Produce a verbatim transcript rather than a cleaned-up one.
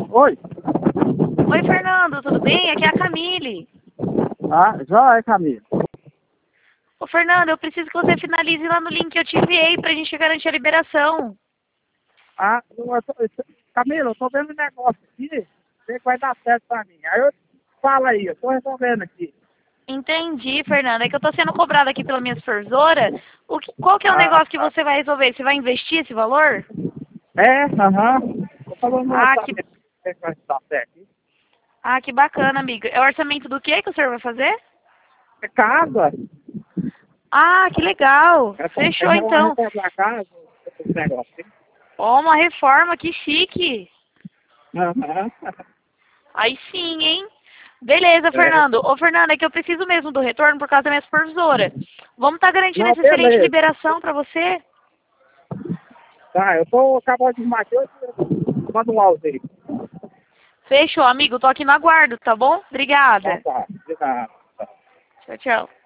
Oi. Oi, Fernando, tudo bem? Aqui é a Camille. Ah, já é, Camila. Ô, Fernando, eu preciso que você finalize lá no link que eu te enviei pra gente garantir a liberação. Ah, eu tô, eu tô- Camila, eu tô vendo um negócio aqui, sei que vai dar certo pra mim. Aí eu fala aí, eu tô resolvendo aqui. Entendi, Fernando. É que eu tô sendo cobrada aqui pela minha supervisora. O que, qual que é o Ah, negócio que você vai resolver? Você vai investir esse valor? é, aham. Tô falando no Ah, que, orçamento, sei que vai dar certo. ah, que bacana, amiga. É o orçamento do que que o senhor vai fazer? É casa, Ah, que legal. é, Fechou, é uma então. reforma da casa, esse negócio. Hein? Ó, uma reforma, que chique. Aham. Aí sim, hein? Beleza, É. Fernando. Ô, Fernando, é que eu preciso mesmo do retorno por causa da minha supervisora. Vamos estar garantindo Não, essa excelente beleza. liberação pra você? Tá, eu tô acabando de desmarcar, eu mando um áudio aí. Fechou, amigo. Tô aqui no aguardo, tá bom? Então Obrigada. tá, obrigado. Tchau, tchau.